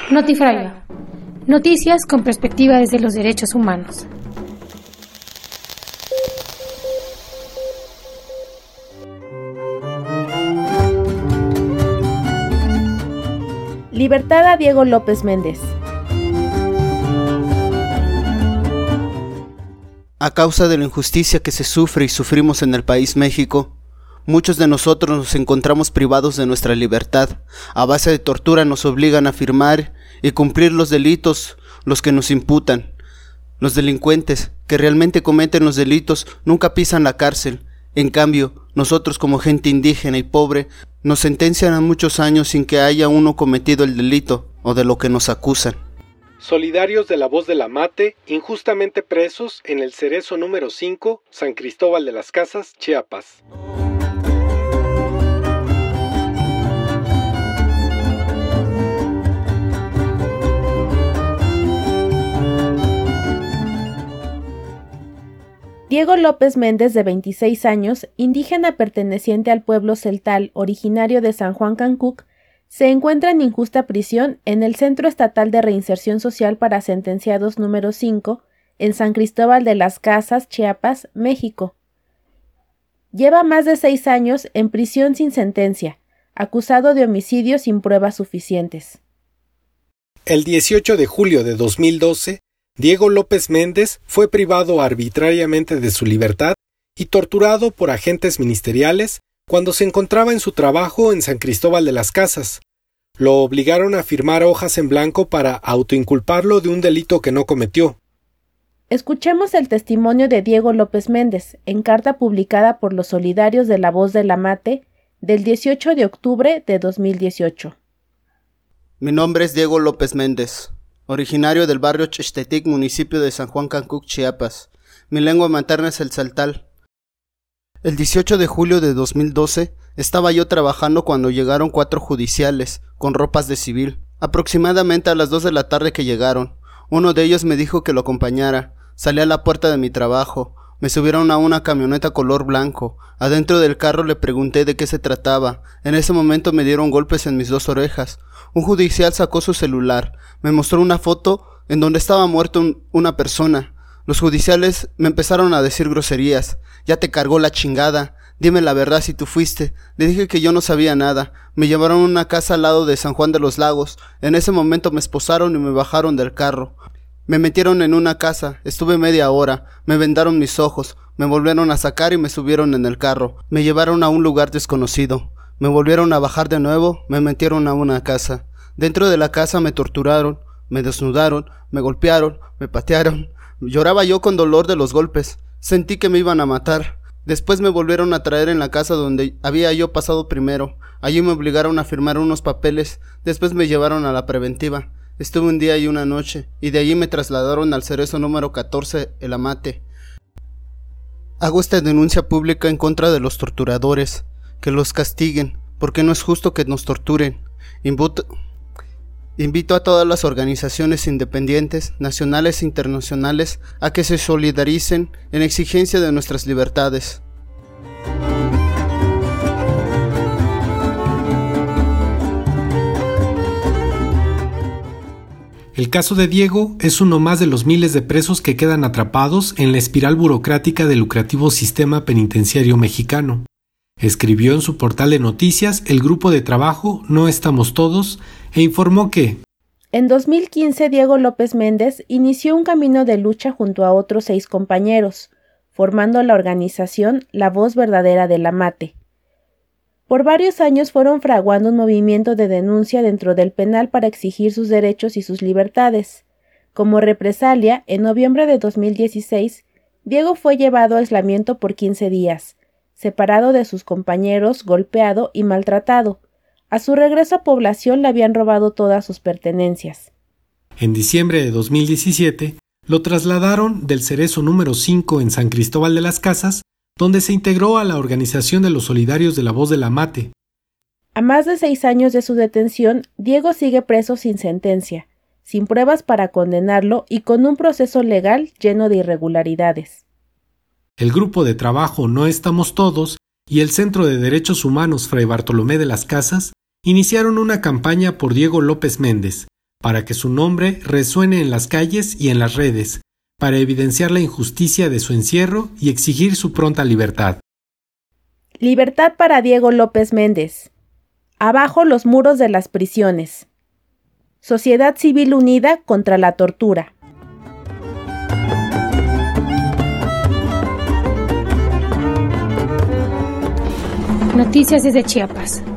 Notifragua. Noticias con perspectiva desde los derechos humanos. Libertad a Diego López Méndez. A causa de la injusticia que se sufre y sufrimos en el país México, muchos de nosotros nos encontramos privados de nuestra libertad. A base de tortura nos obligan a firmar y cumplir los delitos, los que nos imputan. Los delincuentes que realmente cometen los delitos nunca pisan la cárcel. En cambio, nosotros como gente indígena y pobre, nos sentencian a muchos años sin que haya uno cometido el delito o de lo que nos acusan. Solidarios de la Voz de la Mate, injustamente presos en el Cerezo número 5, San Cristóbal de las Casas, Chiapas. Diego López Méndez, de 26 años, indígena perteneciente al pueblo celtal originario de San Juan Cancuc, se encuentra en injusta prisión en el Centro Estatal de Reinserción Social para Sentenciados número 5, en San Cristóbal de las Casas, Chiapas, México. Lleva más de 6 años en prisión sin sentencia, acusado de homicidio sin pruebas suficientes. El 18 de julio de 2012, Diego López Méndez fue privado arbitrariamente de su libertad y torturado por agentes ministeriales cuando se encontraba en su trabajo en San Cristóbal de las Casas. Lo obligaron a firmar hojas en blanco para autoinculparlo de un delito que no cometió. Escuchemos el testimonio de Diego López Méndez en carta publicada por los solidarios de la Voz de la Mate del 18 de octubre de 2018. Mi nombre es Diego López Méndez, originario del barrio Chixtetic, municipio de San Juan Cancuc, Chiapas. Mi lengua materna es el celtal. El 18 de julio de 2012 estaba yo trabajando cuando llegaron 4 judiciales con ropas de civil. Aproximadamente a las 2 de la tarde que llegaron, uno de ellos me dijo que lo acompañara. Salí a la puerta de mi trabajo. Me subieron a una camioneta color blanco. Adentro del carro le pregunté de qué se trataba. En ese momento me dieron golpes en mis 2 orejas. Un judicial sacó su celular. Me mostró una foto en donde estaba muerto una persona. Los judiciales me empezaron a decir groserías. Ya te cargó la chingada. Dime la verdad si tú fuiste. Le dije que yo no sabía nada. Me llevaron a una casa al lado de San Juan de los Lagos. En ese momento me esposaron y me bajaron del carro. Me metieron en una casa, estuve media hora, me vendaron mis ojos, me volvieron a sacar y me subieron en el carro. Me llevaron a un lugar desconocido. Me volvieron a bajar de nuevo, me metieron a una casa. Dentro de la casa me torturaron, me desnudaron, me golpearon, me patearon. Lloraba yo con dolor de los golpes. Sentí que me iban a matar. Después me volvieron a traer en la casa donde había yo pasado primero. Allí me obligaron a firmar unos papeles. Después me llevaron a la preventiva. Estuve un día y una noche, y de allí me trasladaron al Cerezo número 14, El Amate. Hago esta denuncia pública en contra de los torturadores. Que los castiguen, porque no es justo que nos torturen. Invito a todas las organizaciones independientes, nacionales e internacionales, a que se solidaricen en exigencia de nuestras libertades. El caso de Diego es uno más de los miles de presos que quedan atrapados en la espiral burocrática del lucrativo sistema penitenciario mexicano. Escribió en su portal de noticias el grupo de trabajo No Estamos Todos e informó que en 2015 Diego López Méndez inició un camino de lucha junto a otros 6 compañeros, formando la organización La Voz Verdadera de la Mate. Por varios años fueron fraguando un movimiento de denuncia dentro del penal para exigir sus derechos y sus libertades. Como represalia, en noviembre de 2016, Diego fue llevado a aislamiento por 15 días, separado de sus compañeros, golpeado y maltratado. A su regreso a población le habían robado todas sus pertenencias. En diciembre de 2017, lo trasladaron del Cerezo número 5 en San Cristóbal de las Casas, donde se integró a la organización de los solidarios de la Voz de la Mate. A más de 6 años de su detención, Diego sigue preso sin sentencia, sin pruebas para condenarlo y con un proceso legal lleno de irregularidades. El grupo de trabajo No Estamos Todos y el Centro de Derechos Humanos Fray Bartolomé de las Casas iniciaron una campaña por Diego López Méndez, para que su nombre resuene en las calles y en las redes, para evidenciar la injusticia de su encierro y exigir su pronta libertad. Libertad para Diego López Méndez. Abajo los muros de las prisiones. Sociedad Civil Unida contra la Tortura. Noticias desde Chiapas.